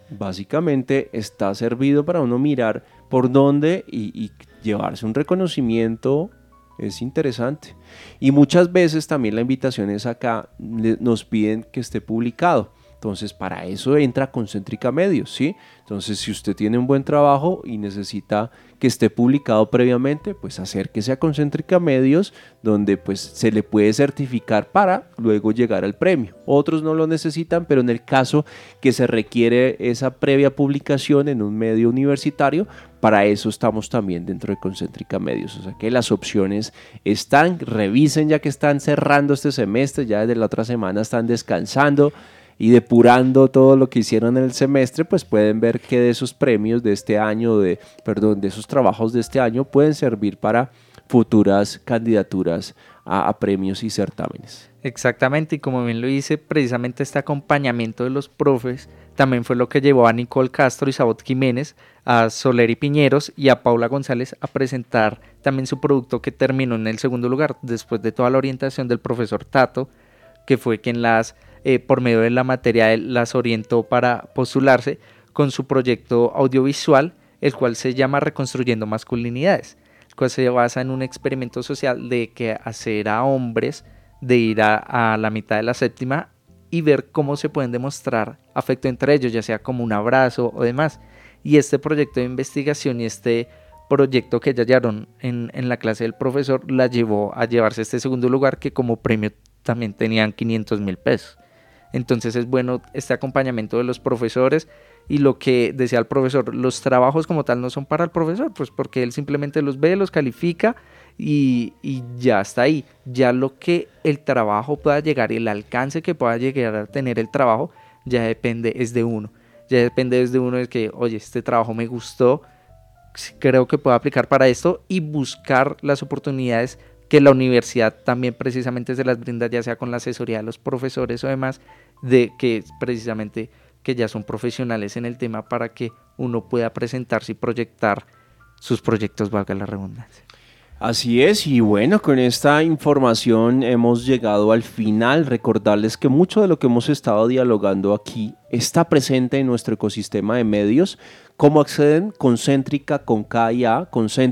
Básicamente está servido para uno mirar por dónde y llevarse un reconocimiento. Es interesante. Y muchas veces también la invitación es acá, nos piden que esté publicado. Entonces, para eso entra Concéntrica Medios, ¿sí? Entonces, si usted tiene un buen trabajo y necesita que esté publicado previamente, pues acérquese a Concéntrica Medios, donde pues se le puede certificar para luego llegar al premio. Otros no lo necesitan, pero en el caso que se requiere esa previa publicación en un medio universitario, para eso estamos también dentro de Concéntrica Medios. O sea que las opciones están, revisen ya que están cerrando este semestre, ya desde la otra semana están descansando y depurando todo lo que hicieron en el semestre, pues pueden ver que de esos premios de este año, de esos trabajos de este año pueden servir para futuras candidaturas a premios y certámenes. Exactamente, y como bien lo dice, precisamente este acompañamiento de los profes también fue lo que llevó a Nicole Castro y Sabot Jiménez, a Soler y Piñeros y a Paula González a presentar también su producto, que terminó en el segundo lugar, después de toda la orientación del profesor Tato, que fue quien por medio de la materia las orientó para postularse con su proyecto audiovisual, el cual se llama Reconstruyendo Masculinidades, el cual se basa en un experimento social de que hacer a hombres de ir a la mitad de la séptima y ver cómo se pueden demostrar afecto entre ellos, ya sea como un abrazo o demás. Y este proyecto de investigación y este proyecto que ya hallaron en la clase del profesor la llevó a llevarse este segundo lugar, que como premio también tenían 500,000 pesos. Entonces es bueno este acompañamiento de los profesores, y lo que decía el profesor, los trabajos como tal no son para el profesor, pues porque él simplemente los ve, los califica y ya está ahí. Ya lo que el trabajo pueda llegar y el alcance que pueda llegar a tener el trabajo ya depende es de uno. Ya depende desde uno de que, oye, este trabajo me gustó, creo que puedo aplicar para esto, y buscar las oportunidades que la universidad también precisamente se las brinda, ya sea con la asesoría de los profesores o demás, de que precisamente que ya son profesionales en el tema, para que uno pueda presentarse y proyectar sus proyectos, valga la redundancia. Así es, y bueno, con esta información hemos llegado al final. Recordarles que mucho de lo que hemos estado dialogando aquí está presente en nuestro ecosistema de medios. ¿Cómo acceden? Concéntrica con K y A,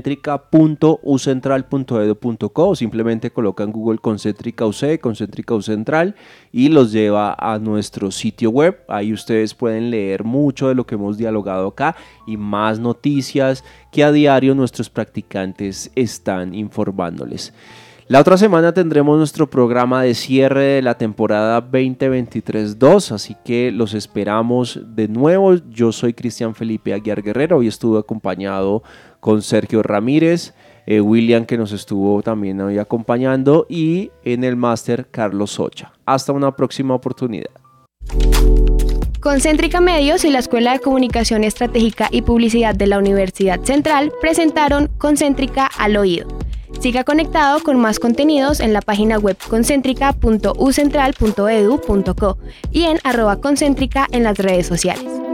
concéntrica.ucentral.edu.co, o simplemente colocan Google Concéntrica UC, Concéntrica UCentral, y los lleva a nuestro sitio web. Ahí ustedes pueden leer mucho de lo que hemos dialogado acá y más noticias que a diario nuestros practicantes están informándoles. La otra semana tendremos nuestro programa de cierre de la temporada 2023-2, así que los esperamos de nuevo. Yo soy Cristian Felipe Aguiar Guerrero, hoy estuve acompañado con Sergio Ramírez, William, que nos estuvo también hoy acompañando, y en el máster Carlos Socha. Hasta una próxima oportunidad. Concéntrica Medios y la Escuela de Comunicación Estratégica y Publicidad de la Universidad Central presentaron Concéntrica al Oído. Siga conectado con más contenidos en la página web concéntrica.ucentral.edu.co y en @concéntrica en las redes sociales.